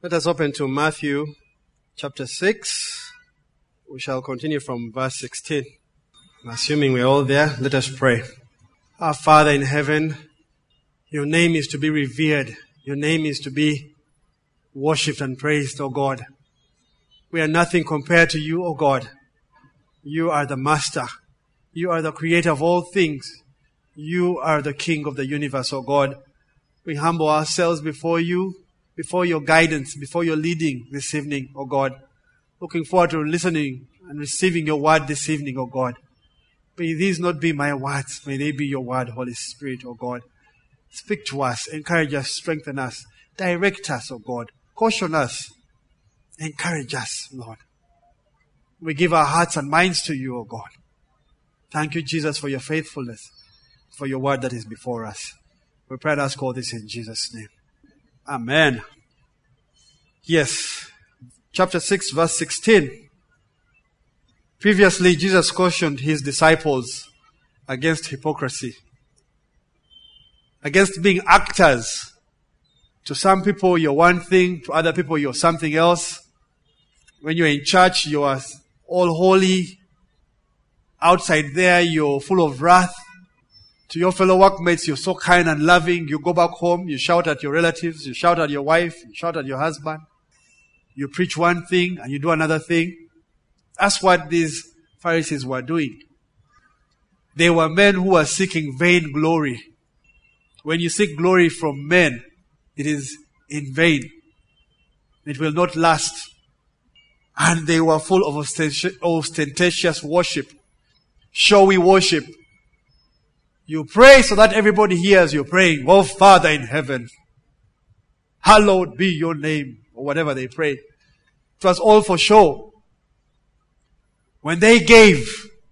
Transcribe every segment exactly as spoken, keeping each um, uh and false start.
Let us open to Matthew chapter six. We shall continue from verse sixteen. Assuming we're all there, let us pray. Our Father in heaven, your name is to be revered. Your name is to be worshipped and praised, O God. We are nothing compared to you, O God. You are the Master. You are the Creator of all things. You are the King of the universe, O God. We humble ourselves before you, before your guidance, before your leading this evening, O God. Looking forward to listening and receiving your word this evening, O God. May these not be my words. May they be your word, Holy Spirit, O God. Speak to us, encourage us, strengthen us, direct us, O God. Caution us, encourage us, Lord. We give our hearts and minds to you, O God. Thank you, Jesus, for your faithfulness, for your word that is before us. We pray and ask all this in Jesus' name. Amen. Yes. Chapter six, verse sixteen. Previously, Jesus cautioned his disciples against hypocrisy, against being actors. To some people, you're one thing. To other people, you're something else. When you're in church, you are all holy. Outside there, you're full of wrath. To your fellow workmates, you're so kind and loving. You go back home, you shout at your relatives, you shout at your wife, you shout at your husband. You preach one thing and you do another thing. That's what these Pharisees were doing. They were men who were seeking vain glory. When you seek glory from men, it is in vain. It will not last. And they were full of ostentatious worship. Showy worship. You pray so that everybody hears you praying. Oh, Father in heaven, hallowed be your name. Or whatever they prayed. It was all for show. When they gave,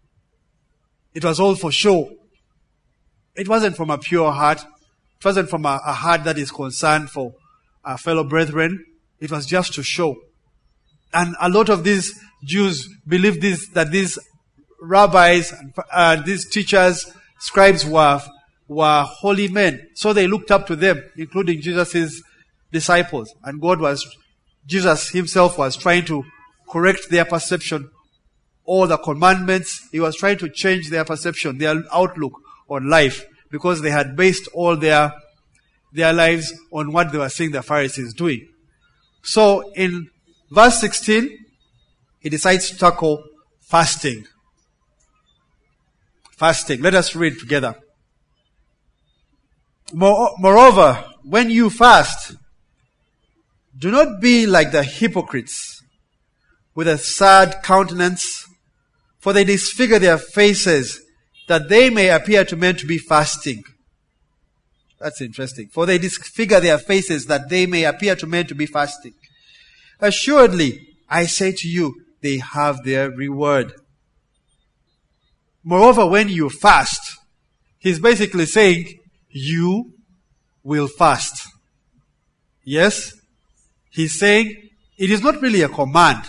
it was all for show. It wasn't from a pure heart. It wasn't from a, a heart that is concerned for our fellow brethren. It was just to show. And a lot of these Jews believed this, that these rabbis, uh, these teachers, scribes were, were holy men. So they looked up to them, including Jesus' disciples. And God was, Jesus himself was trying to correct their perception. All the commandments, he was trying to change their perception, their outlook on life. Because they had based all their, their lives on what they were seeing the Pharisees doing. So in verse sixteen, he decides to tackle fasting. Fasting. Let us read together. Moreover, when you fast, do not be like the hypocrites, with a sad countenance, for they disfigure their faces, that they may appear to men to be fasting. That's interesting. For they disfigure their faces, that they may appear to men to be fasting. Assuredly, I say to you, they have their reward. Moreover, when you fast, he's basically saying, you will fast. Yes? He's saying, it is not really a command,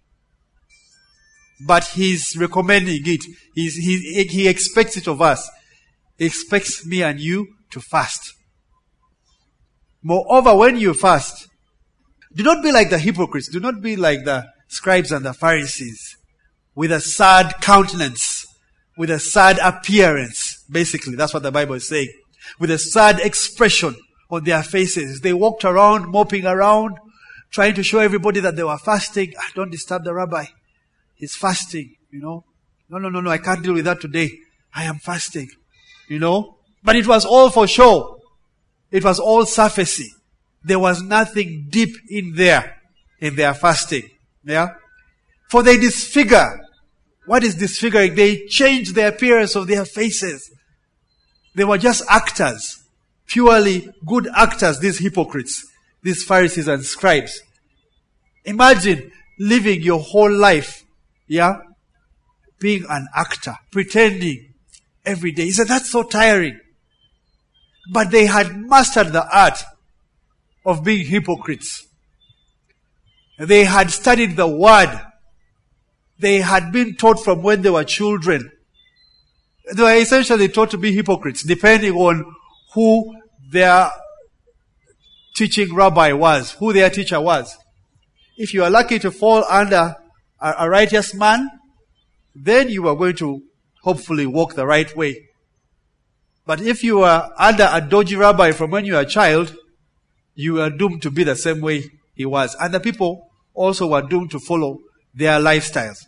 but he's recommending it. He's, he, he expects it of us. He expects me and you to fast. Moreover, when you fast, do not be like the hypocrites. Do not be like the scribes and the Pharisees, with a sad countenance, with a sad appearance. Basically, that's what the Bible is saying. With a sad expression on their faces. They walked around, moping around, trying to show everybody that they were fasting. Ah, don't disturb the rabbi. He's fasting, you know. No, no, no, no, I can't deal with that today. I am fasting, you know. But it was all for show. It was all surfacey. There was nothing deep in there, in their fasting. Yeah? For they disfigure. What is disfiguring? They change the appearance of their faces. They were just actors. Purely good actors, these hypocrites. These Pharisees and scribes. Imagine living your whole life, yeah, being an actor, pretending every day. He said, that's so tiring. But they had mastered the art of being hypocrites. They had studied the word. They had been taught from when they were children. They were essentially taught to be hypocrites, depending on who their teaching rabbi was, who their teacher was. If you are lucky to fall under a, a righteous man, then you are going to hopefully walk the right way. But if you are under a dodgy rabbi from when you were a child, you are doomed to be the same way he was. And the people also were doomed to follow their lifestyles.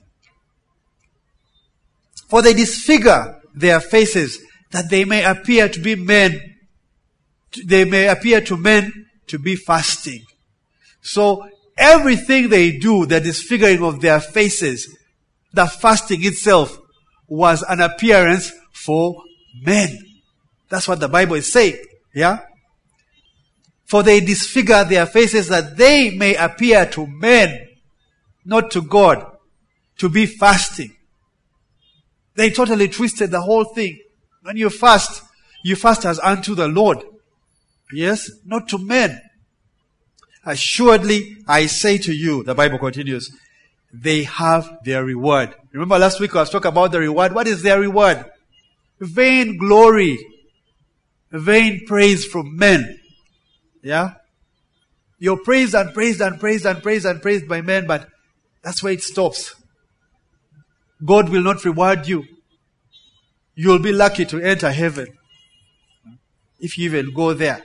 For they disfigure their faces, that they may appear to be men. They may appear to men to be fasting. So everything they do, the disfiguring of their faces, the fasting itself was an appearance for men. That's what the Bible is saying. Yeah? For they disfigure their faces that they may appear to men, not to God, to be fasting. They totally twisted the whole thing. When you fast, you fast as unto the Lord. Yes? Not to men. Assuredly, I say to you, the Bible continues, they have their reward. Remember last week I was talking about the reward. What is their reward? Vain glory. Vain praise from men. Yeah? You're praised and praised and praised and praised and praised by men, but that's where it stops. God will not reward you. You'll be lucky to enter heaven if you even go there.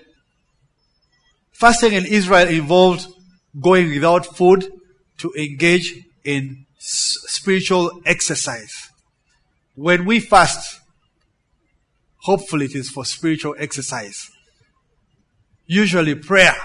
Fasting in Israel involved going without food to engage in s- spiritual exercise. When we fast, hopefully it is for spiritual exercise. Usually prayer.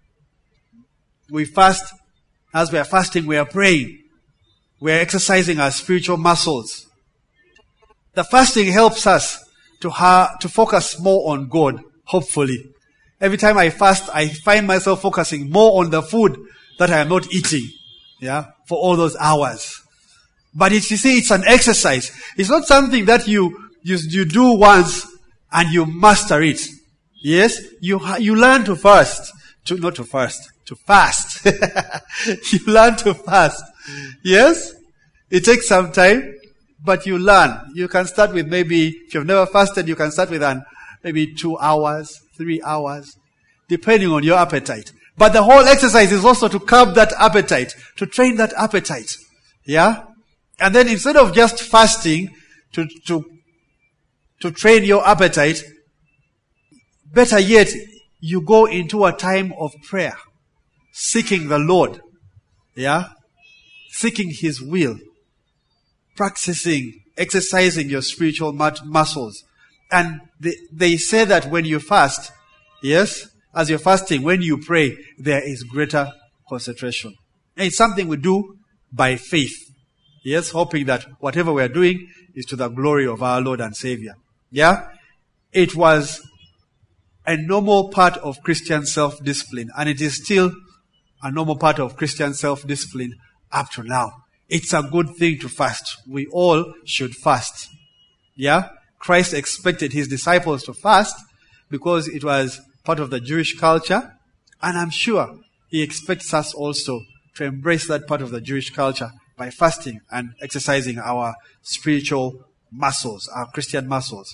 We fast, as we are fasting, we are praying. We are exercising our spiritual muscles. The fasting helps us to ha- to focus more on God, hopefully. Every time I fast, I find myself focusing more on the food that I am not eating, yeah, for all those hours. But it's, you see, it's an exercise. It's not something that you, you, you do once and you master it. Yes? You, ha- you learn to fast. To, not to fast. To fast. You learn to fast. Yes? It takes some time, but you learn. You can start with maybe, if you've never fasted, you can start with an, maybe two hours, three hours, depending on your appetite. But the whole exercise is also to curb that appetite, to train that appetite. Yeah? And then instead of just fasting to, to, to train your appetite, better yet, you go into a time of prayer, seeking the Lord. Yeah? Seeking His will. Practicing, exercising your spiritual muscles. And they, they say that when you fast, yes, as you're fasting, when you pray, there is greater concentration. And it's something we do by faith. Yes, hoping that whatever we are doing is to the glory of our Lord and Savior. Yeah? It was a normal part of Christian self-discipline, and it is still a normal part of Christian self-discipline up to now. It's a good thing to fast. We all should fast. Yeah? Christ expected His disciples to fast because it was part of the Jewish culture, and I'm sure He expects us also to embrace that part of the Jewish culture by fasting and exercising our spiritual muscles, our Christian muscles.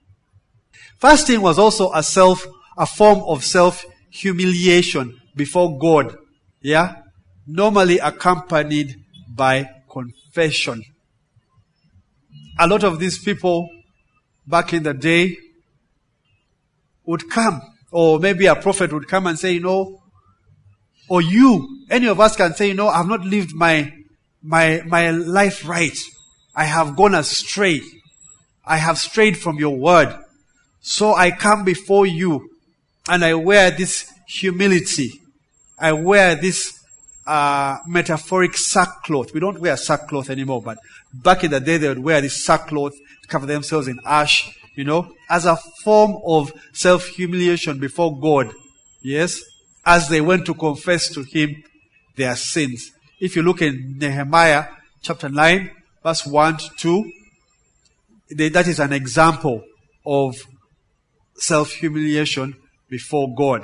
Fasting was also a self, a form of self-humiliation before God. Yeah? Normally accompanied by confession. A lot of these people back in the day would come, or maybe a prophet would come and say, you know, or you, any of us can say, you know, I've not lived my, my, my life right. I have gone astray. I have strayed from your word. So I come before you and I wear this humility. I wear this uh, metaphoric sackcloth. We don't wear sackcloth anymore, but back in the day they would wear this sackcloth to cover themselves in ash, you know, as a form of self-humiliation before God. Yes? As they went to confess to Him their sins. If you look in Nehemiah chapter nine, verse one to two, that is an example of self-humiliation before God.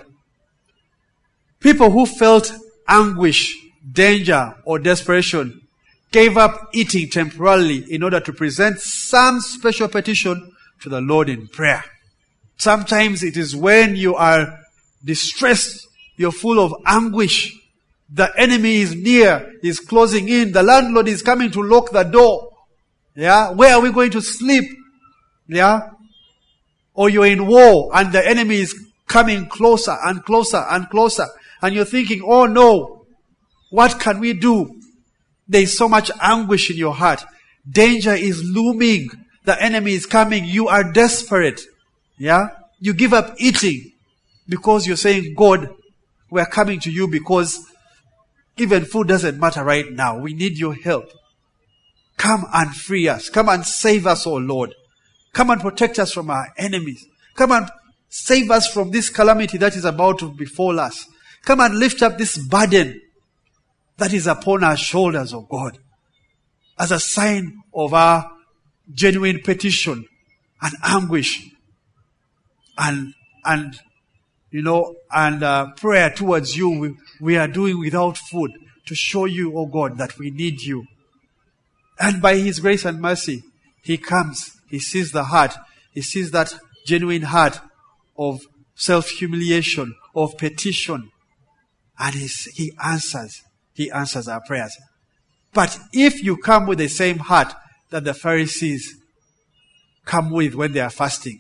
People who felt anguish, danger, or desperation gave up eating temporarily in order to present some special petition to the Lord in prayer. Sometimes it is when you are distressed You're full of anguish. The enemy is near, is closing in. The landlord is coming to lock the door. Yeah, where are we going to sleep? Yeah, or you're in war and the enemy is coming closer and closer and closer, and you're thinking, oh no, what can we do? There's so much anguish in your heart. Danger is looming. The enemy is coming. You are desperate. Yeah, you give up eating because you're saying, God, we're coming to you because even food doesn't matter right now. We need your help. Come and free us. Come and save us, oh Lord. Come and protect us from our enemies. Come and save us from this calamity that is about to befall us. Come and lift up this burden that is upon our shoulders, oh God, as a sign of our genuine petition and anguish and, and, you know, and uh, prayer towards you. We, we are doing without food to show you, oh God, that we need you. And by His grace and mercy, He comes. He sees the heart. He sees that genuine heart of self-humiliation, of petition. And He answers. He answers our prayers. But if you come with the same heart that the Pharisees come with when they are fasting,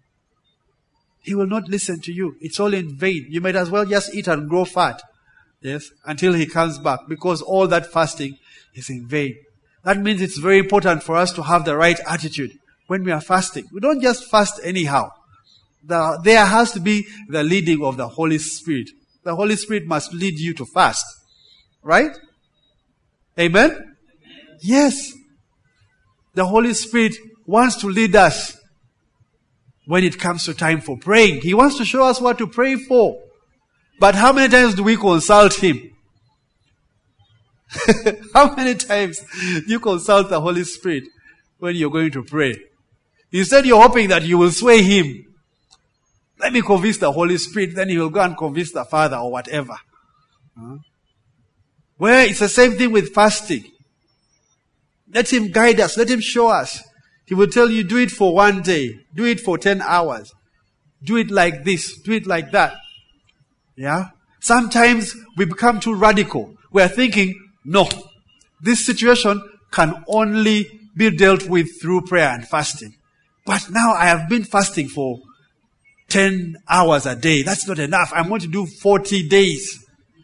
He will not listen to you. It's all in vain. You might as well just eat and grow fat. Yes, until He comes back, because all that fasting is in vain. That means it's very important for us to have the right attitude when we are fasting. We don't just fast anyhow. The, there has to be the leading of the Holy Spirit. The Holy Spirit must lead you to fast. Right? Amen? Yes. The Holy Spirit wants to lead us when it comes to time for praying. He wants to show us what to pray for. But how many times do we consult Him? How many times do you consult the Holy Spirit when you're going to pray? Instead, you're hoping that you will sway Him. Let me convince the Holy Spirit, then He will go and convince the Father or whatever. Huh? Well, it's the same thing with fasting. Let Him guide us. Let Him show us. He will tell you, do it for one day. Do it for ten hours. Do it like this. Do it like that. Yeah? Sometimes we become too radical. We are thinking, no, this situation can only be dealt with through prayer and fasting. But now I have been fasting for ten hours a day. That's not enough. I'm going to do forty days.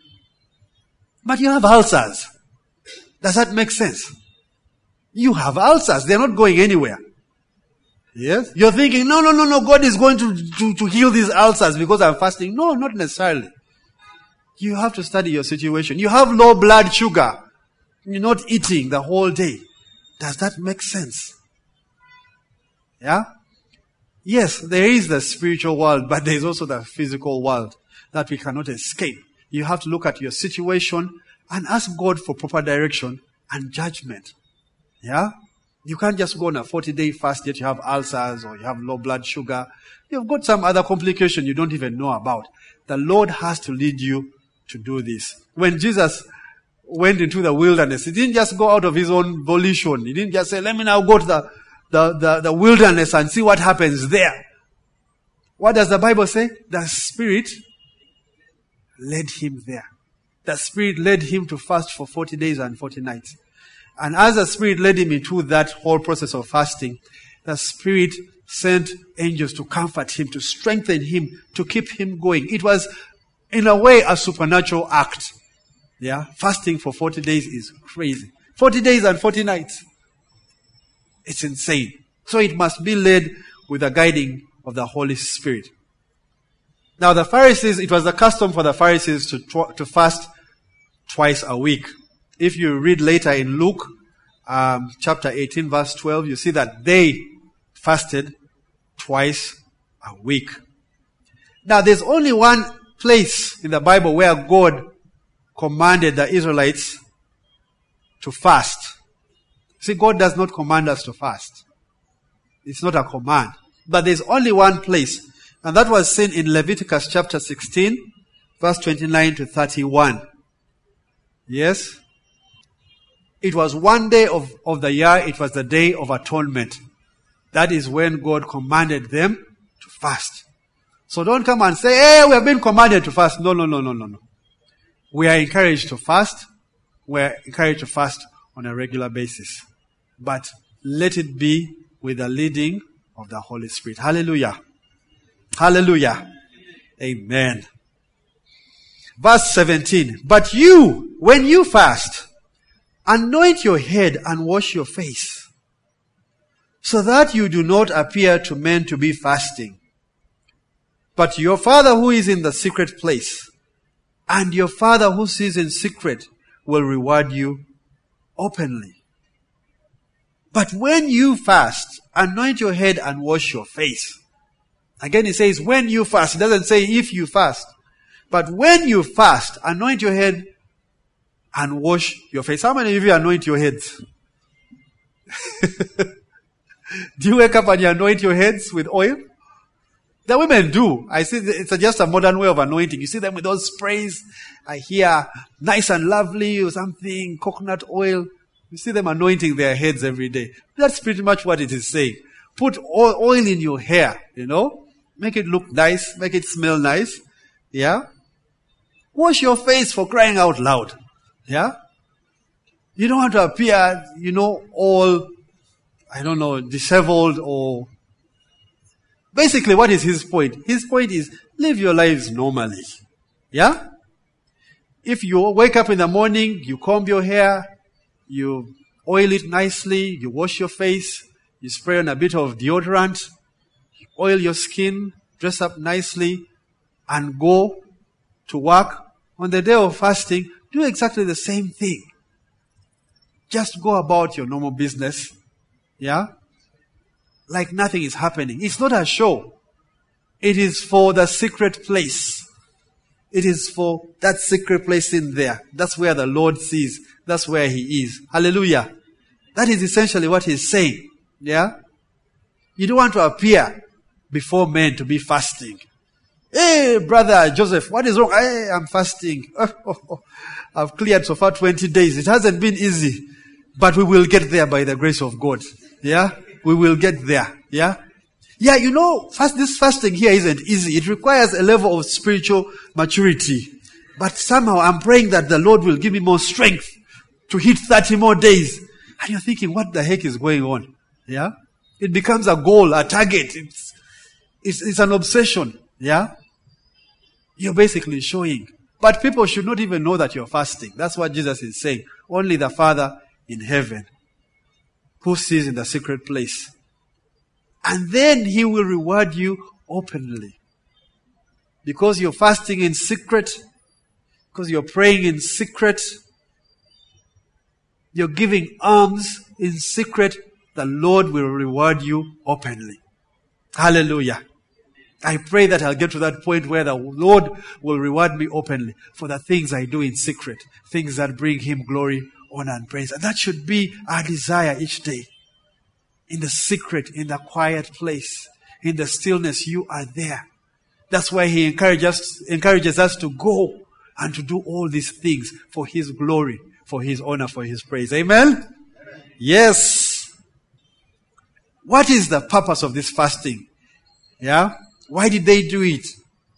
But you have ulcers. Does that make sense? You have ulcers. They're not going anywhere. Yes? You're thinking, no, no, no, no, God is going to, to, to heal these ulcers because I'm fasting. No, not necessarily. You have to study your situation. You have low blood sugar. You're not eating the whole day. Does that make sense? Yeah? Yes, there is the spiritual world, but there is also the physical world that we cannot escape. You have to look at your situation and ask God for proper direction and judgment. Yeah? You can't just go on a forty-day fast yet you have ulcers or you have low blood sugar. You've got some other complication you don't even know about. The Lord has to lead you to do this. When Jesus went into the wilderness, He didn't just go out of His own volition. He didn't just say, let me now go to the, the, the, the wilderness and see what happens there. What does the Bible say? The Spirit led Him there. The Spirit led Him to fast for forty days and forty nights. And as the Spirit led Him into that whole process of fasting, the Spirit sent angels to comfort Him, to strengthen Him, to keep Him going. It was, in a way, a supernatural act. Yeah? Fasting for forty days is crazy. forty days and forty nights. It's insane. So it must be led with the guiding of the Holy Spirit. Now the Pharisees, it was the custom for the Pharisees to, to fast twice a week. If you read later in Luke, um, chapter eighteen, verse twelve, you see that they fasted twice a week. Now there's only one place in the Bible where God commanded the Israelites to fast. See, God does not command us to fast. It's not a command. But there's only one place. And that was seen in Leviticus chapter sixteen, verse twenty-nine to thirty-one. Yes? It was one day of, of the year. It was the Day of Atonement. That is when God commanded them to fast. So don't come and say, hey, we have been commanded to fast. No, no, no, no, no, no. We are encouraged to fast. We are encouraged to fast on a regular basis. But let it be with the leading of the Holy Spirit. Hallelujah. Hallelujah. Amen. Verse seventeen. But you, when you fast, anoint your head and wash your face, so that you do not appear to men to be fasting. But your Father who is in the secret place, and your Father who sees in secret, will reward you openly. But when you fast, anoint your head and wash your face. Again, it says when you fast. It doesn't say if you fast. But when you fast, anoint your head and wash your face. How many of you anoint your heads? Do you wake up and you anoint your heads with oil? The women do. I see it's just a modern way of anointing. You see them with those sprays. I hear nice and lovely or something, coconut oil. You see them anointing their heads every day. That's pretty much what it is saying. Put oil in your hair, you know. Make it look nice. Make it smell nice. Yeah. Wash your face, for crying out loud. Yeah. You don't want to appear, you know, all, I don't know, disheveled or... Basically, what is his point? His point is, live your lives normally. Yeah? If you wake up in the morning, you comb your hair, you oil it nicely, you wash your face, you spray on a bit of deodorant, you oil your skin, dress up nicely, and go to work. On the day of fasting, do exactly the same thing. Just go about your normal business. Yeah? Like nothing is happening. It's not a show. It is for the secret place. It is for that secret place in there. That's where the Lord sees. That's where He is. Hallelujah. That is essentially what He's saying. Yeah? You don't want to appear before men to be fasting. Hey, brother Joseph, what is wrong? Hey, I'm fasting. Oh, oh, oh. I've cleared so far twenty days. It hasn't been easy. But we will get there by the grace of God. Yeah? We will get there. Yeah? Yeah, you know, fast, this fasting here isn't easy. It requires a level of spiritual maturity. But somehow I'm praying that the Lord will give me more strength to hit thirty more days. And you're thinking, what the heck is going on? Yeah? It becomes a goal, a target. It's, it's, it's an obsession. Yeah? You're basically showing. But people should not even know that you're fasting. That's what Jesus is saying. Only the Father in heaven, who sees in the secret place. And then He will reward you openly. Because you're fasting in secret, because you're praying in secret, you're giving alms in secret, the Lord will reward you openly. Hallelujah. I pray that I'll get to that point where the Lord will reward me openly for the things I do in secret, things that bring Him glory, honor, and praise. And that should be our desire each day. In the secret, in the quiet place, in the stillness, you are there. That's why He encourages us, encourages us to go and to do all these things for His glory, for His honor, for His praise. Amen? Amen. Yes. What is the purpose of this fasting? Yeah? Why did they do it?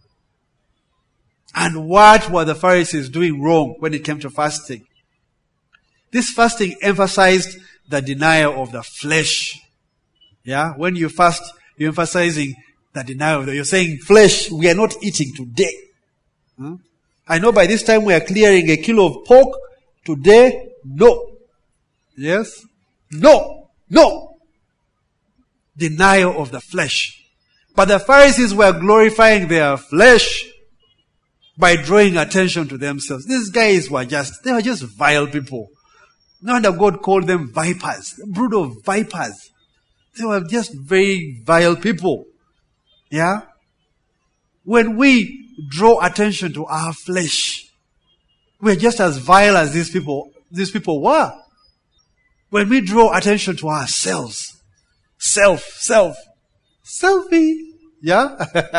And what were the Pharisees doing wrong when it came to fasting? This fasting emphasized the denial of the flesh. Yeah? When you fast, you're emphasizing the denial of the, you're saying, flesh, we are not eating today. Hmm? I know by this time we are clearing a kilo of pork. Today, no. Yes? No. No. Denial of the flesh. But the Pharisees were glorifying their flesh by drawing attention to themselves. These guys were just, they were just vile people. No wonder God called them vipers, a brood of vipers. They were just very vile people. Yeah? When we draw attention to our flesh, we're just as vile as these people, these people were. When we draw attention to ourselves, self, self, selfie, yeah?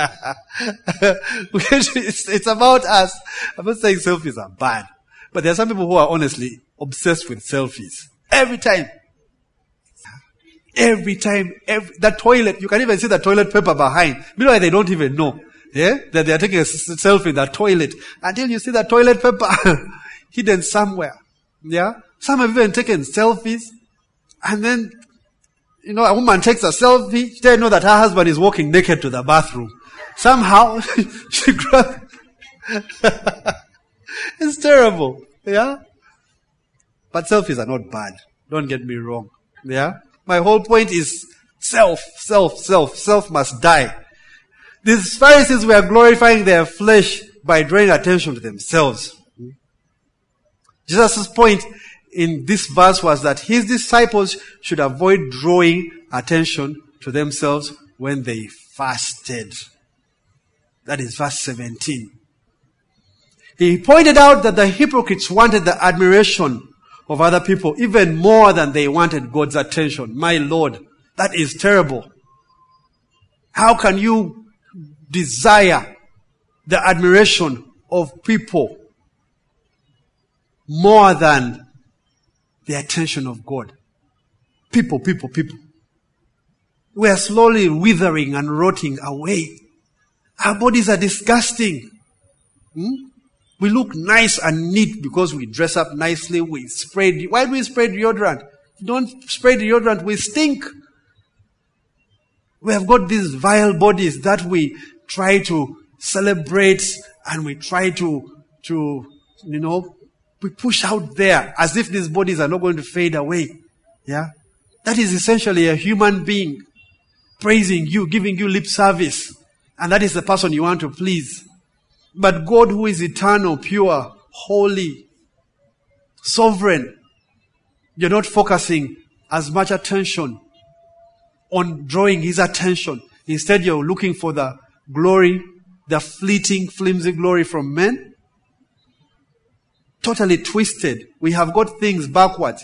it's, it's about us. I'm not saying selfies are bad, but there are some people who are honestly obsessed with selfies. Every time. Every time. Every, the toilet, you can even see the toilet paper behind. Meanwhile, they don't even know. Yeah? That they are taking a selfie in the toilet until you see the toilet paper hidden somewhere. Yeah? Some have even taken selfies, and then, you know, a woman takes a selfie, she doesn't know that her husband is walking naked to the bathroom. Somehow, she grabs. It's terrible. Yeah? But selfies are not bad. Don't get me wrong. Yeah? My whole point is self, self, self. Self must die. These Pharisees were glorifying their flesh by drawing attention to themselves. Jesus' point in this verse was that his disciples should avoid drawing attention to themselves when they fasted. That is verse seventeen. He pointed out that the hypocrites wanted the admiration of other people even more than they wanted God's attention. My Lord, that is terrible. How can you desire the admiration of people more than the attention of God? People, people, people. We are slowly withering and rotting away. Our bodies are disgusting. Hmm? We look nice and neat because we dress up nicely. We spray. Why do we spray deodorant? If you don't spray deodorant, we stink. We have got these vile bodies that we try to celebrate, and we try to, to, you know, we push out there as if these bodies are not going to fade away. Yeah? That is essentially a human being praising you, giving you lip service. And that is the person you want to please. But God, who is eternal, pure, holy, sovereign, you're not focusing as much attention on drawing his attention. Instead, you're looking for the glory, the fleeting, flimsy glory from men. Totally twisted. We have got things backwards.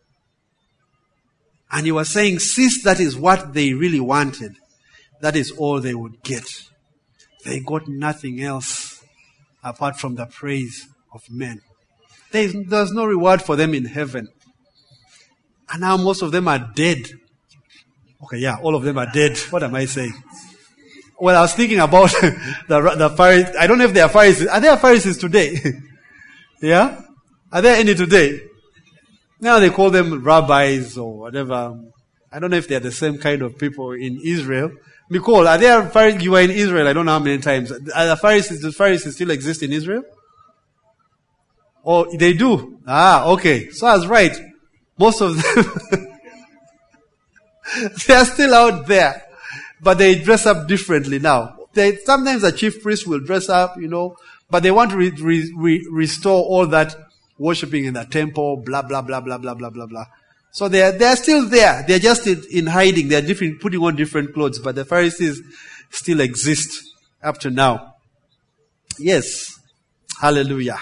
And you are saying, since that is what they really wanted, that is all they would get. They got nothing else apart from the praise of men. There is, there's no reward for them in heaven. And now most of them are dead. Okay, yeah, all of them are dead. What am I saying? Well, I was thinking about the, the Pharisees. I don't know if they are Pharisees. Are there Pharisees today? Yeah? Are there any today? Now they call them rabbis or whatever. I don't know if they are the same kind of people in Israel. Nicole, are there Pharisees? You were in Israel, I don't know how many times. Are the Pharisees, do Pharisees still exist in Israel? Oh, they do? Ah, okay. So I was right. Most of them, they are still out there. But they dress up differently now. They, sometimes the chief priest will dress up, you know, but they want to re, re, re, restore all that worshipping in the temple, blah, blah, blah, blah, blah, blah, blah, blah. So they are, they are still there. They are just in, in hiding. They are different, putting on different clothes, but the Pharisees still exist up to now. Yes. Hallelujah.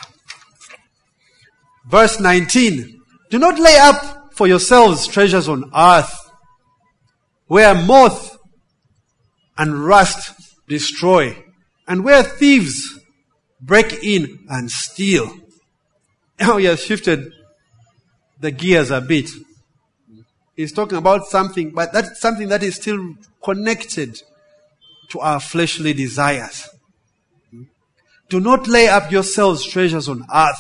Verse nineteen. Do not lay up for yourselves treasures on earth, where moth and rust destroy, and where thieves break in and steal. Now he has shifted the gears a bit. He's talking about something, but that's something that is still connected to our fleshly desires. Do not lay up yourselves treasures on earth,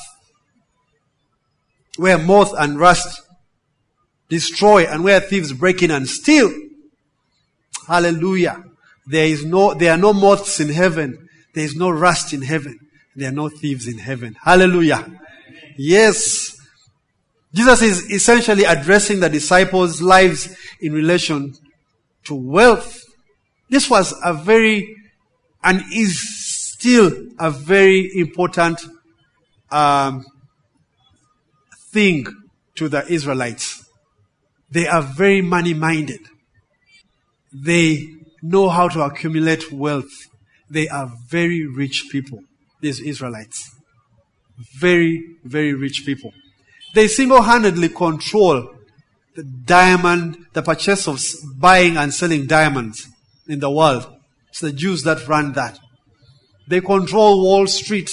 where moth and rust destroy, and where thieves break in and steal. Hallelujah. There is no, there are no moths in heaven. There is no rust in heaven. There are no thieves in heaven. Hallelujah. Yes. Jesus is essentially addressing the disciples' lives in relation to wealth. This was a very, and is still a very important um, thing to the Israelites. They are very money-minded. They know how to accumulate wealth. They are very rich people, these Israelites. Very, very rich people. They single-handedly control the diamond, the purchase of buying and selling diamonds in the world. It's the Jews that run that. They control Wall Street.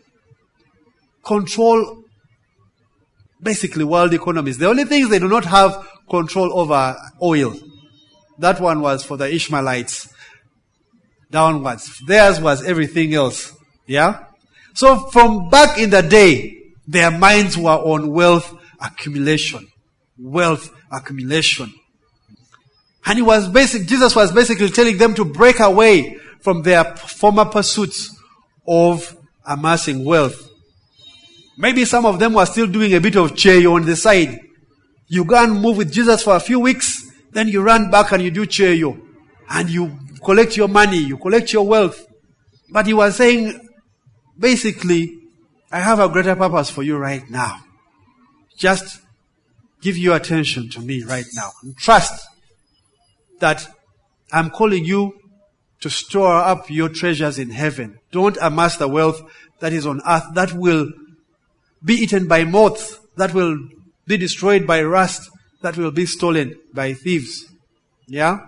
Control basically world economies. The only things they do not have control over oil. That one was for the Ishmaelites. downwards. Theirs was everything else. Yeah? So from back in the day, their minds were on wealth accumulation. Wealth accumulation. And he was basic, Jesus was basically telling them to break away from their former pursuits of amassing wealth. Maybe some of them were still doing a bit of cheyo on the side. You go and move with Jesus for a few weeks, then you run back and you do cheyo. And you collect your money, you collect your wealth. But he was saying, basically, I have a greater purpose for you right now. Just give your attention to me right now. And trust that I'm calling you to store up your treasures in heaven. Don't amass the wealth that is on earth that will be eaten by moths, that will be destroyed by rust, that will be stolen by thieves. Yeah?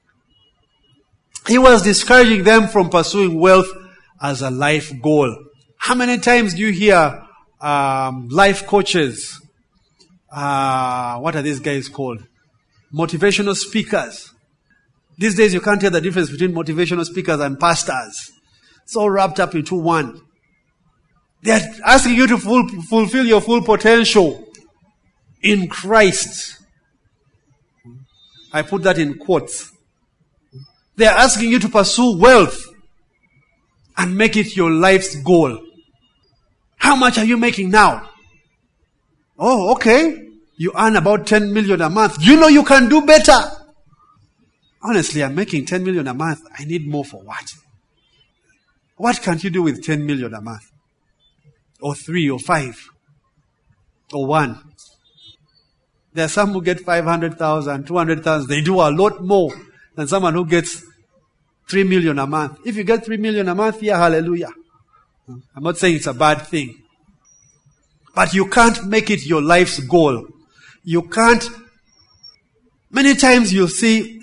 He was discouraging them from pursuing wealth as a life goal. How many times do you hear um, life coaches, uh, what are these guys called? Motivational speakers. These days you can't tell the difference between motivational speakers and pastors. It's all wrapped up into one. They're asking you to full, fulfill your full potential in Christ. I put that in quotes. They're asking you to pursue wealth and make it your life's goal. How much are you making now? Oh, okay. You earn about ten million a month. You know you can do better. Honestly, I'm making ten million a month. I need more for what? What can't you do with ten million a month? Or three, or five, or one. There are some who get five hundred thousand, two hundred thousand. They do a lot more than someone who gets three million a month. If you get three million a month, yeah, hallelujah. I'm not saying it's a bad thing. But you can't make it your life's goal. You can't. Many times you'll see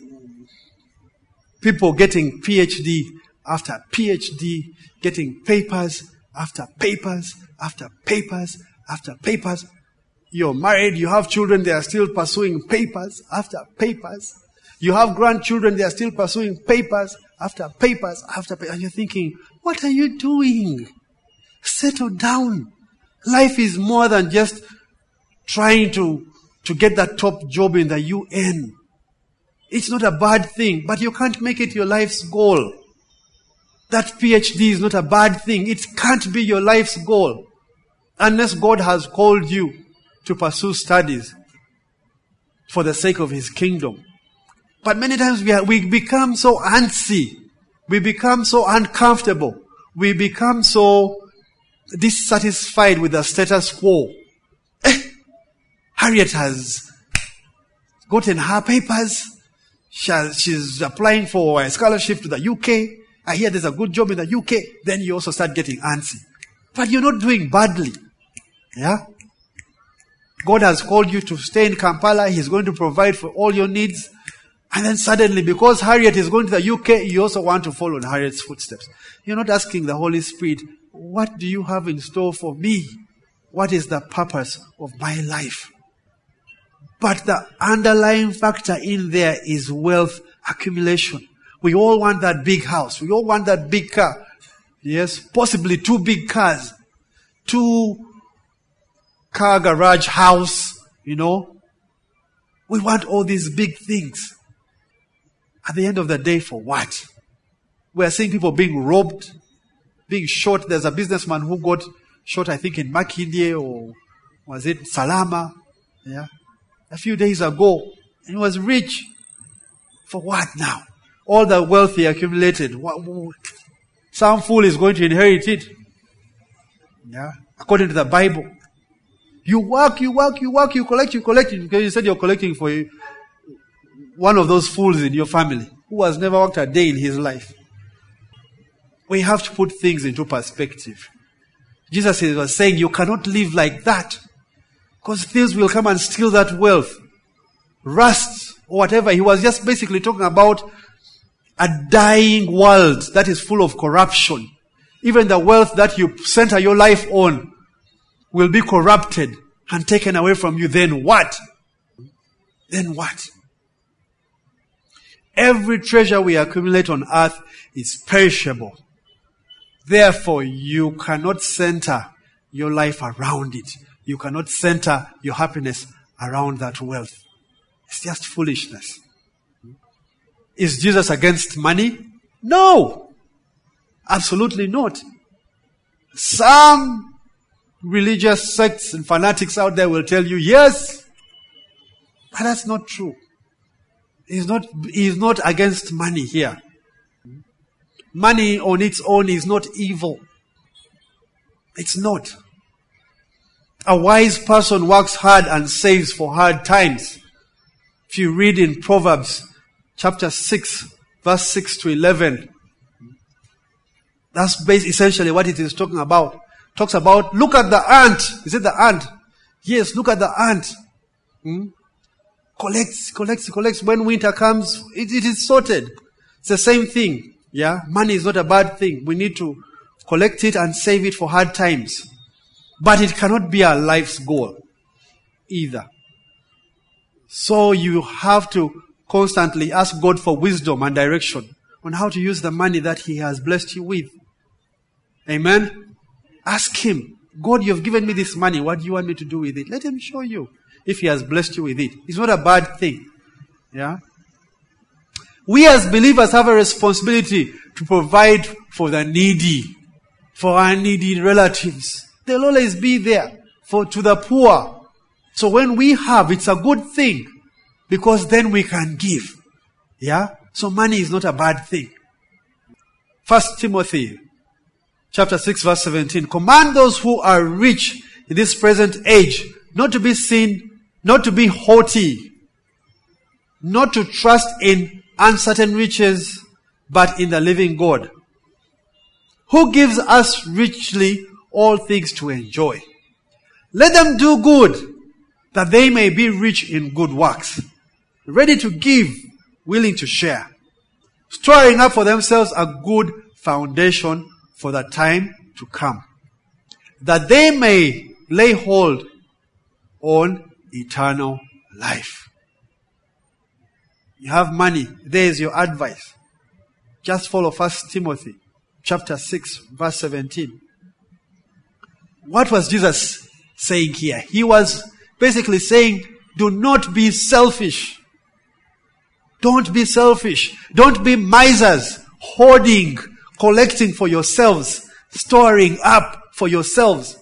people getting PhD after PhD, getting papers after papers, after papers, after papers. You're married, you have children, they are still pursuing papers after papers. You have grandchildren, they are still pursuing papers after papers after papers. And you're thinking, what are you doing? Settle down. Life is more than just trying to, to get that top job in the U N. It's not a bad thing, but you can't make it your life's goal. That PhD is not a bad thing. It can't be your life's goal. Unless God has called you to pursue studies for the sake of His kingdom. But many times we, are, we become so antsy. We become so uncomfortable. We become so dissatisfied with the status quo. Eh, Harriet has gotten her papers. She has, she's applying for a scholarship to the U K. I hear there's a good job in the U K. Then you also start getting antsy. But you're not doing badly. Yeah? God has called you to stay in Kampala. He's going to provide for all your needs. And then suddenly, because Harriet is going to the U K, you also want to follow in Harriet's footsteps. You're not asking the Holy Spirit, what do you have in store for me? What is the purpose of my life? But the underlying factor in there is wealth accumulation. We all want that big house. We all want that big car. Yes, possibly two big cars. Two car garage house, you know. We want all these big things. At the end of the day, for what? We are seeing people being robbed, being shot. There's a businessman who got shot, I think, in Makindye, or was it Salama? Yeah. A few days ago. And he was rich. For what now? All the wealth he accumulated. Some fool is going to inherit it. Yeah. According to the Bible. You work, you work, you work, you collect, you collect. You said you're collecting for you. One of those fools in your family who has never worked a day in his life. We have to put things into perspective. Jesus was saying you cannot live like that, because thieves will come and steal that wealth. Rust or whatever. He was just basically talking about a dying world that is full of corruption. Even the wealth that you center your life on will be corrupted and taken away from you. Then what? Then what? Every treasure we accumulate on earth is perishable. Therefore, you cannot center your life around it. You cannot center your happiness around that wealth. It's just foolishness. Is Jesus against money? No. Absolutely not. Some religious sects and fanatics out there will tell you, yes. But that's not true. He's not, he's not against money here. Money on its own is not evil. It's not. A wise person works hard and saves for hard times. If you read in Proverbs chapter six, verse six to eleven, that's basically essentially what it is talking about. It talks about, look at the ant. Is it the ant? Yes, look at the ant. Hmm? Collects, collects, collects. When winter comes, it, it is sorted. It's the same thing. Yeah, money is not a bad thing. We need to collect it and save it for hard times. But it cannot be our life's goal either. So you have to constantly ask God for wisdom and direction on how to use the money that He has blessed you with. Amen? Ask Him, God, you've given me this money. What do you want me to do with it? Let Him show you if He has blessed you with it. It's not a bad thing. Yeah? We as believers have a responsibility to provide for the needy, for our needy relatives. They'll always be there for to the poor. So when we have, it's a good thing because then we can give. Yeah? So money is not a bad thing. First Timothy chapter six verse seventeen. Command those who are rich in this present age not to be seen, not to be haughty, not to trust in uncertain riches, but in the living God, who gives us richly all things to enjoy. Let them do good, that they may be rich in good works, ready to give, willing to share, storing up for themselves a good foundation for the time to come, that they may lay hold on eternal life. You have money, there is your advice. Just follow First Timothy chapter six verse seventeen. What was Jesus saying here? He was basically saying, do not be selfish. Don't be selfish. Don't be misers, hoarding, collecting for yourselves, storing up for yourselves.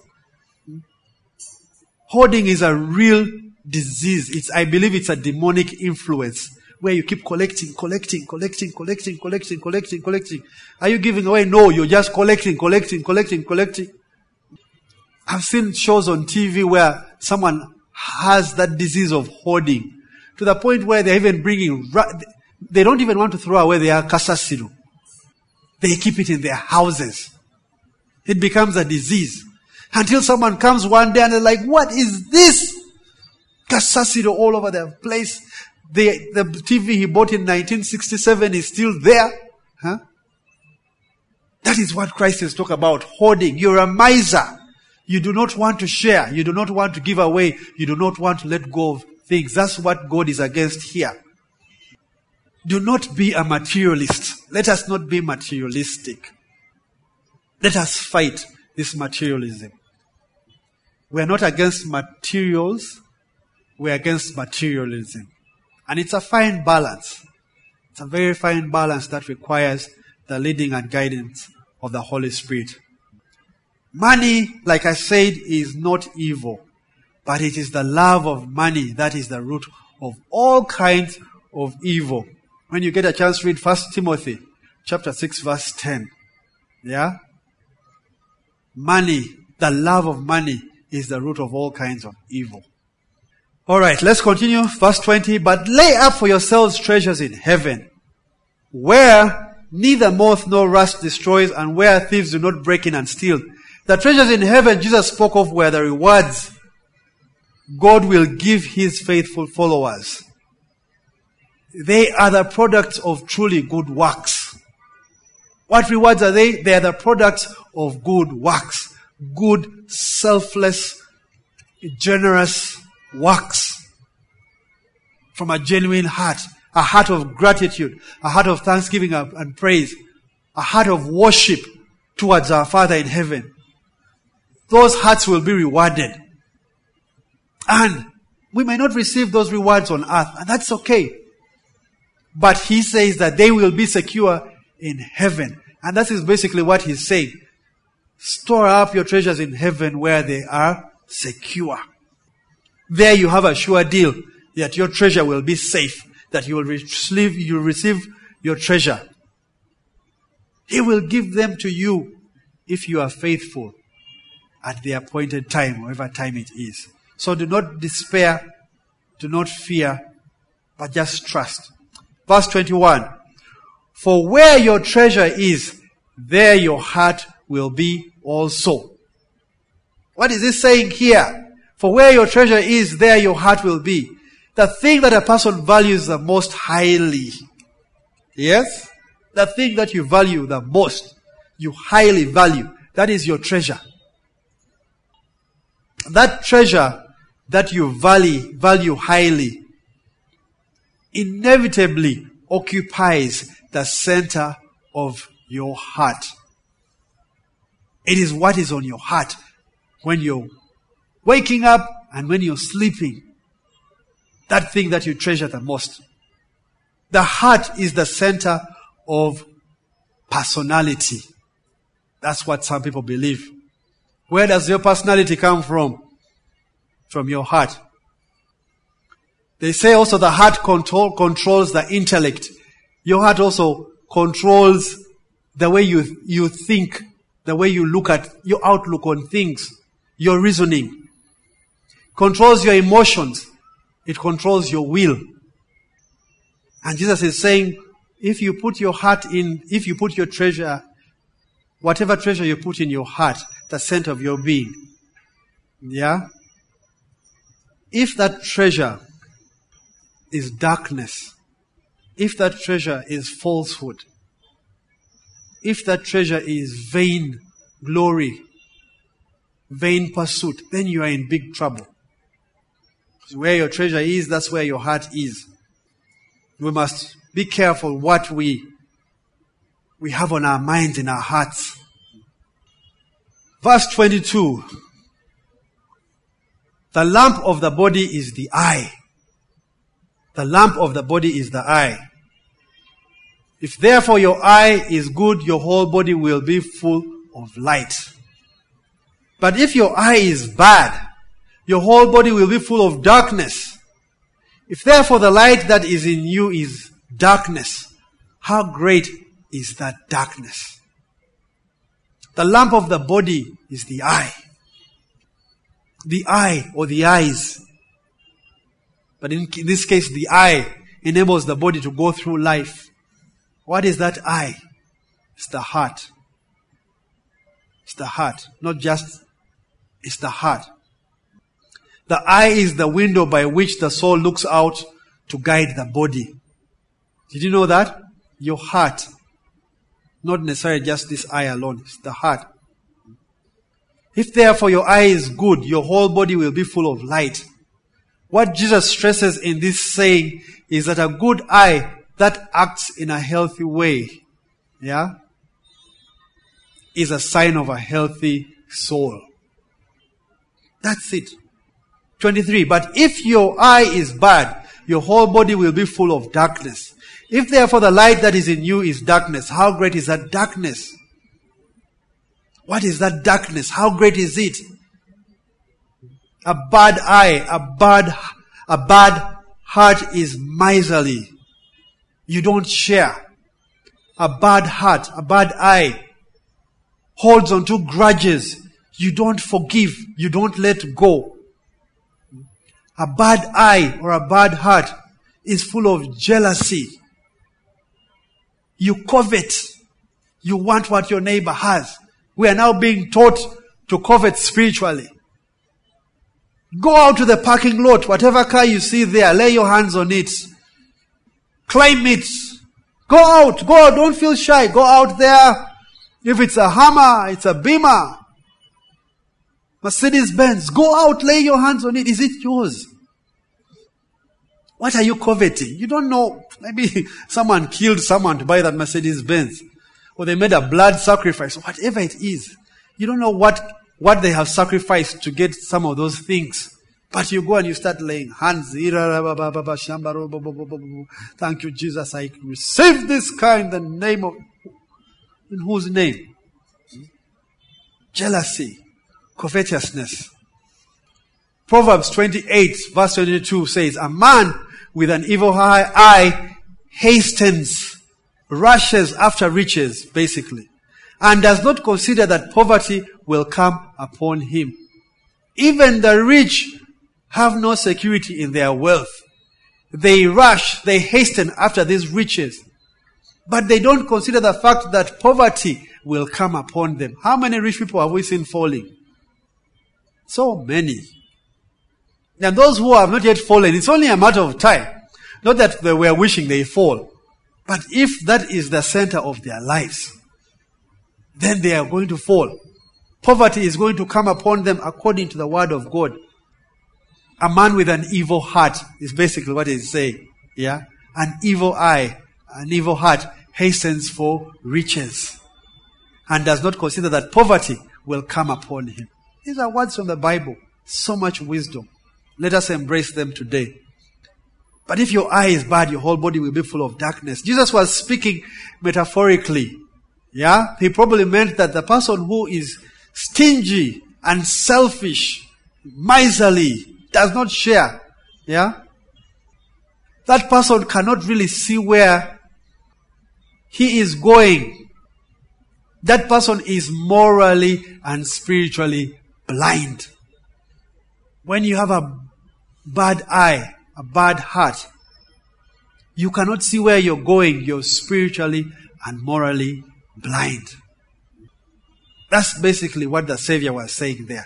Hoarding is a real disease. It's, I believe it's a demonic influence where you keep collecting, collecting, collecting, collecting, collecting, collecting, collecting. Are you giving away? No, you're just collecting, collecting, collecting, collecting. I've seen shows on T V where someone has that disease of hoarding to the point where they're even bringing, they don't even want to throw away their kasasiro. They keep it in their houses. It becomes a disease. Until someone comes one day and they're like, what is this? Kasasiro all over the place. The, the T V he bought in nineteen sixty-seven is still there. Huh? That is what Christ is talking about, hoarding. You're a miser. You do not want to share. You do not want to give away. You do not want to let go of things. That's what God is against here. Do not be a materialist. Let us not be materialistic. Let us fight this materialism. We are not against materials. We are against materialism. And it's a fine balance. It's a very fine balance that requires the leading and guidance of the Holy Spirit. Money, like I said, is not evil, but it is the love of money that is the root of all kinds of evil. When you get a chance, read First Timothy chapter six verse ten. Yeah? Money, the love of money is the root of all kinds of evil. Alright, let's continue. Verse twenty. But lay up for yourselves treasures in heaven, where neither moth nor rust destroys, and where thieves do not break in and steal. The treasures in heaven Jesus spoke of were the rewards God will give His faithful followers. They are the products of truly good works. What rewards are they? They are the products of good works. Good, selfless, generous works from a genuine heart. a heart of gratitude, a heart of thanksgiving and praise, a heart of worship towards our Father in heaven, those hearts will be rewarded. And we may not receive those rewards on earth, and that's okay. But he says that they will be secure in heaven. And that is basically what he's saying. Store up your treasures in heaven where they are secure. There you have a sure deal that your treasure will be safe, that you will receive, you will receive your treasure. He will give them to you if you are faithful at the appointed time, whatever time it is. So do not despair, do not fear, but just trust. Verse twenty-one. For where your treasure is, there your heart will be also. What is he saying here? For where your treasure is, there your heart will be. The thing that a person values the most highly. Yes? The thing that you value the most, you highly value, that is your treasure. That treasure that you value, value highly inevitably occupies the center of your heart. It is what is on your heart when you're waking up and when you're sleeping. That thing that you treasure the most. The heart is the center of personality. That's what some people believe. Where does your personality come from? From your heart. They say also the heart control, controls the intellect. Your heart also controls the way you, you think, the way you look at your outlook on things, your reasoning. Controls your emotions. It controls your will. And Jesus is saying, if you put your heart in, if you put your treasure, whatever treasure you put in your heart, the center of your being, yeah? If that treasure is darkness, if that treasure is falsehood, if that treasure is vain glory, vain pursuit, then you are in big trouble. Where your treasure is, that's where your heart is. We must be careful what we, we have on our minds, in our hearts. Verse twenty-two. The lamp of the body is the eye. The lamp of the body is the eye. If therefore your eye is good, your whole body will be full of light. But if your eye is bad, your whole body will be full of darkness. If therefore the light that is in you is darkness, how great is that darkness? The lamp of the body is the eye. The eye or the eyes. But in this case, the eye enables the body to go through life. What is that eye? It's the heart. It's the heart. Not just, it's the heart. The eye is the window by which the soul looks out to guide the body. Did you know that? Your heart. Not necessarily just this eye alone. It's the heart. If therefore your eye is good, your whole body will be full of light. What Jesus stresses in this saying is that a good eye that acts in a healthy way, yeah, is a sign of a healthy soul. That's it. twenty-three. But if your eye is bad, your whole body will be full of darkness. If therefore the light that is in you is darkness, how great is that darkness? What is that darkness? How great is it? A bad eye, a bad, a bad heart is miserly. You don't share. A bad heart, a bad eye holds on to grudges. You don't forgive. You don't let go. A bad eye or a bad heart is full of jealousy. You covet. You want what your neighbor has. We are now being taught to covet spiritually. Go out to the parking lot. Whatever car you see there, lay your hands on it. Claim it. Go out. Go out. Don't feel shy. Go out there. If it's a Hummer, it's a Beamer, Mercedes Benz, go out, lay your hands on it. Is it yours? What are you coveting? You don't know. Maybe someone killed someone to buy that Mercedes Benz. Or they made a blood sacrifice. Whatever it is. You don't know what, what they have sacrificed to get some of those things. But you go and you start laying hands. Thank you, Jesus. I receive this car in the name of... In whose name? Jealousy. Covetousness. Proverbs twenty-eight verse twenty-two says, a man with an evil eye hastens, rushes after riches, basically, and does not consider that poverty will come upon him. Even the rich have no security in their wealth. They rush, they hasten after these riches, but they don't consider the fact that poverty will come upon them. How many rich people have we seen falling? So many. And those who have not yet fallen, it's only a matter of time. Not that they were wishing they fall. But if that is the center of their lives, then they are going to fall. Poverty is going to come upon them according to the word of God. A man with an evil heart is basically what he's saying. Yeah? An evil eye, an evil heart hastens for riches and does not consider that poverty will come upon him. These are words from the Bible. So much wisdom. Let us embrace them today. But if your eye is bad, your whole body will be full of darkness. Jesus was speaking metaphorically. Yeah? He probably meant that the person who is stingy and selfish, miserly, does not share. Yeah? That person cannot really see where he is going. That person is morally and spiritually blind. When you have a bad eye, a bad heart, you cannot see where you're going. You're spiritually and morally blind. That's basically what the Savior was saying there.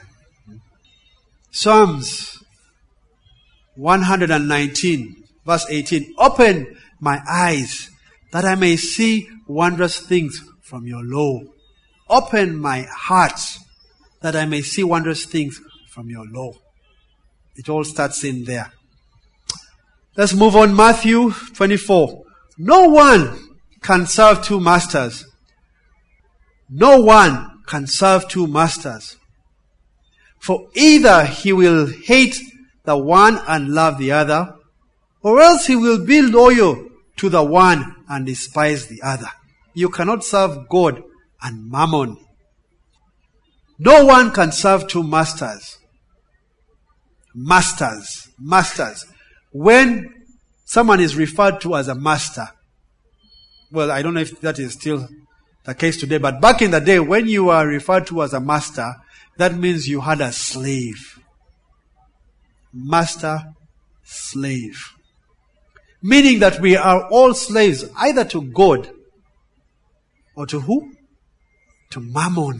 Psalms one nineteen, verse eighteen. Open my eyes that I may see wondrous things from your law. Open my heart that I may see wondrous things from your law. It all starts in there. Let's move on. Matthew twenty-four. No one can serve two masters. No one can serve two masters. For either he will hate the one and love the other, or else he will be loyal to the one and despise the other. You cannot serve God and mammon. No one can serve two masters. Masters. Masters. When someone is referred to as a master, well, I don't know if that is still the case today, but back in the day, when you are referred to as a master, that means you had a slave. Master, slave. Meaning that we are all slaves, either to God or to who? To mammon.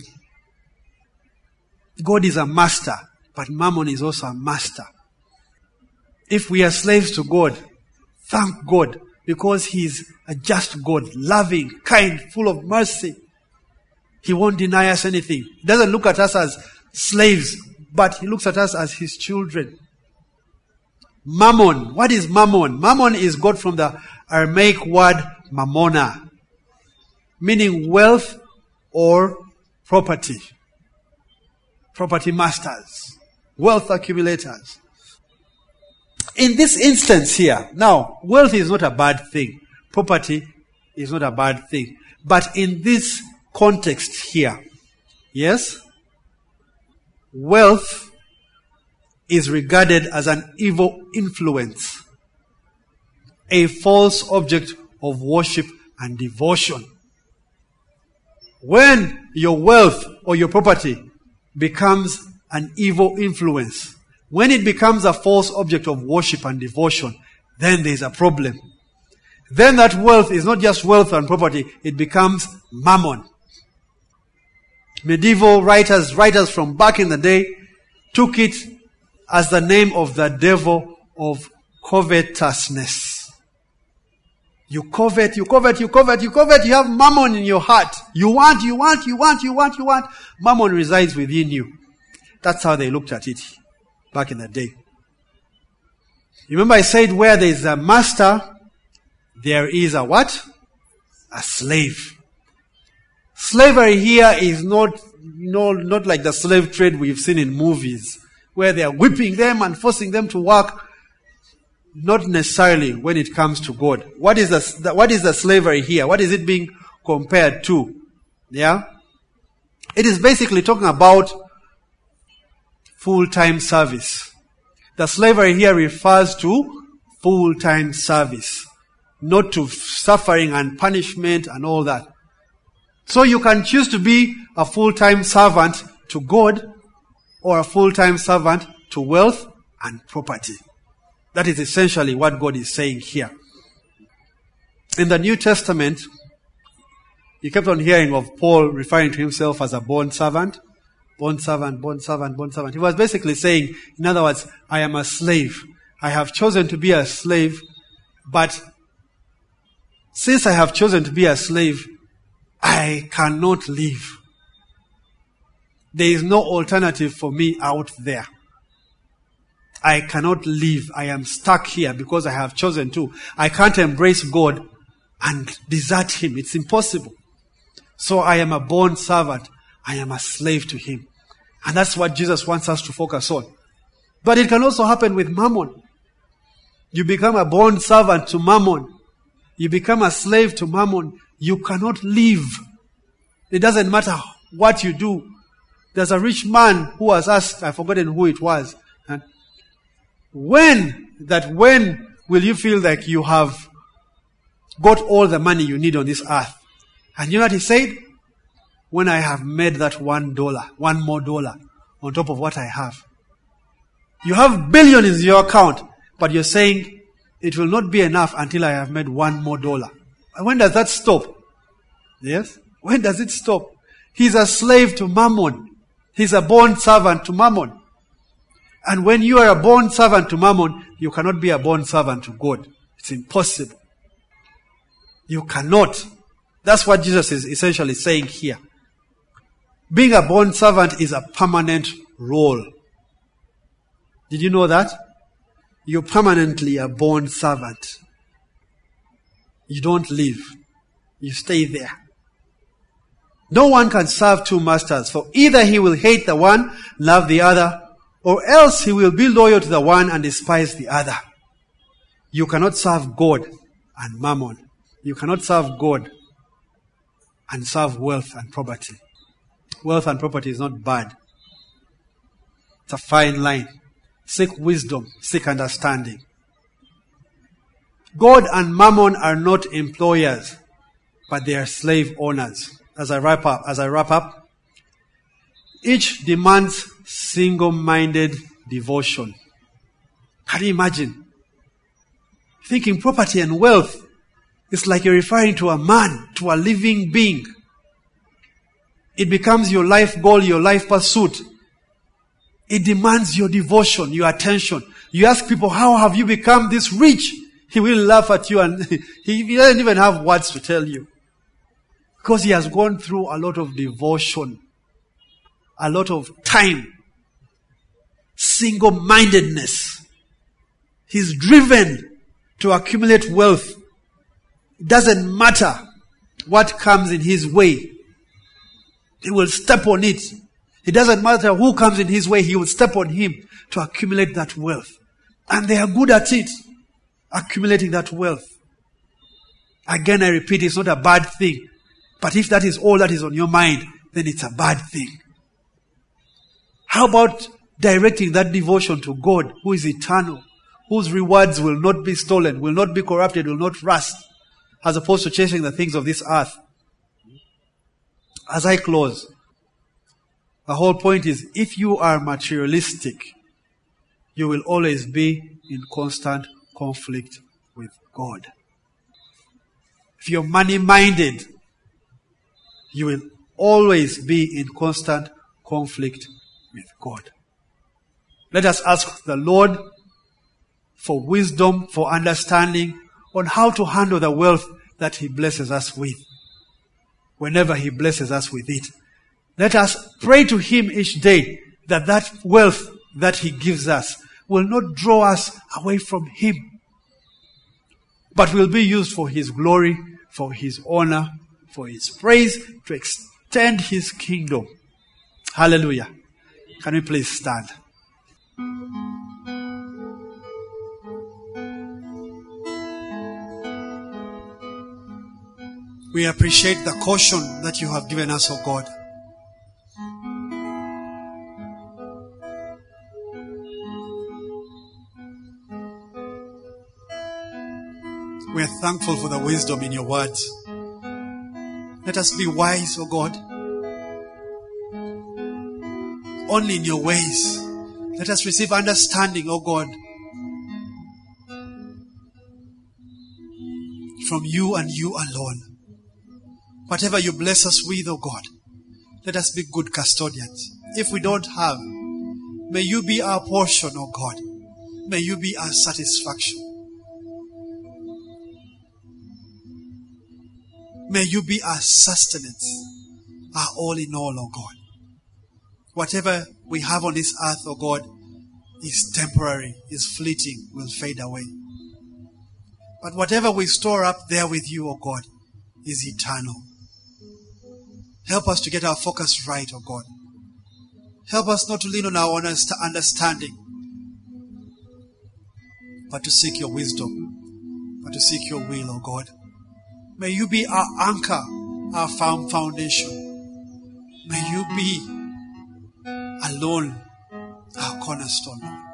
God is a master, but mammon is also a master. If we are slaves to God, thank God, because He is a just God, loving, kind, full of mercy. He won't deny us anything. He doesn't look at us as slaves, but He looks at us as His children. Mammon. What is mammon? Mammon is got from the Aramaic word mammona, meaning wealth or property. Property masters. Wealth accumulators. In this instance here, now, wealth is not a bad thing. Property is not a bad thing. But in this context here, yes, wealth is regarded as an evil influence, a false object of worship and devotion. When your wealth or your property becomes an evil influence, when it becomes a false object of worship and devotion, then there's a problem. Then that wealth is not just wealth and property, it becomes mammon. Medieval writers, writers from back in the day, took it as the name of the devil of covetousness. You covet, you covet, you covet, you covet, you have mammon in your heart. You want, you want, you want, you want, you want. Mammon resides within you. That's how they looked at it back in the day. Remember I said where there is a master, there is a what? A slave. Slavery here is not, you know, not like the slave trade we've seen in movies, where they are whipping them and forcing them to work. Not necessarily when it comes to God. What is the, what is the slavery here? What is it being compared to? Yeah? It is basically talking about full-time service. The slavery here refers to full-time service, not to suffering and punishment and all that. So you can choose to be a full-time servant to God or a full-time servant to wealth and property. That is essentially what God is saying here. In the New Testament, you kept on hearing of Paul referring to himself as a bond servant. Bond servant, bond servant, bond servant. He was basically saying, in other words, I am a slave. I have chosen to be a slave, but since I have chosen to be a slave, I cannot leave. There is no alternative for me out there. I cannot leave. I am stuck here because I have chosen to. I can't embrace God and desert Him. It's impossible. So I am a bond servant. I am a slave to Him. And that's what Jesus wants us to focus on. But it can also happen with mammon. You become a bond servant to mammon. You become a slave to mammon. You cannot leave. It doesn't matter what you do. There's a rich man who was asked, I've forgotten who it was, and when, that when will you feel like you have got all the money you need on this earth? And you know what he said? When I have made that one dollar, one more dollar on top of what I have. You have billions in your account, but you're saying it will not be enough until I have made one more dollar. And when does that stop? Yes? When does it stop? He's a slave to mammon. He's a bond servant to mammon. And when you are a bond servant to mammon, you cannot be a bond servant to God. It's impossible. You cannot. That's what Jesus is essentially saying here. Being a bond servant is a permanent role. Did you know that? You're permanently a bond servant. You don't leave. You stay there. No one can serve two masters, for either he will hate the one, love the other, or else he will be loyal to the one and despise the other. You cannot serve God and mammon. You cannot serve God and serve wealth and property. Wealth and property is not bad. It's a fine line. Seek wisdom, seek understanding. God and mammon are not employers, but they are slave owners. As I wrap up, as I wrap up, each demands single-minded devotion. Can you imagine? Thinking property and wealth is like you're referring to a man, to a living being. It becomes your life goal, your life pursuit. It demands your devotion, your attention. You ask people, how have you become this rich? He will laugh at you and he doesn't even have words to tell you. Because he has gone through a lot of devotion, a lot of time, single-mindedness. He's driven to accumulate wealth. It doesn't matter what comes in his way. He will step on it. It doesn't matter who comes in his way, he will step on him to accumulate that wealth. And they are good at it, accumulating that wealth. Again, I repeat, it's not a bad thing. But if that is all that is on your mind, then it's a bad thing. How about directing that devotion to God, who is eternal, whose rewards will not be stolen, will not be corrupted, will not rust, as opposed to chasing the things of this earth? As I close, the whole point is, if you are materialistic, you will always be in constant conflict with God. If you're money-minded, you will always be in constant conflict with God. Let us ask the Lord for wisdom, for understanding on how to handle the wealth that He blesses us with, whenever He blesses us with it. Let us pray to Him each day that that wealth that He gives us will not draw us away from Him, but will be used for His glory, for His honor, for His praise, to extend His kingdom. Hallelujah. Can we please stand? We appreciate the caution that you have given us, O God. We are thankful for the wisdom in your words. Let us be wise, O God. Only in your ways. Let us receive understanding, O God, from you and you alone. Whatever you bless us with, O God, let us be good custodians. If we don't have, may you be our portion, O God. May you be our satisfaction. May you be our sustenance, our all in all, O God. Whatever we have on this earth, O God, is temporary, is fleeting, will fade away. But whatever we store up there with you, O God, is eternal. Help us to get our focus right, O God. Help us not to lean on our own understanding, but to seek your wisdom, but to seek your will, O God. May you be our anchor, our firm foundation. May you be alone our cornerstone, Lord.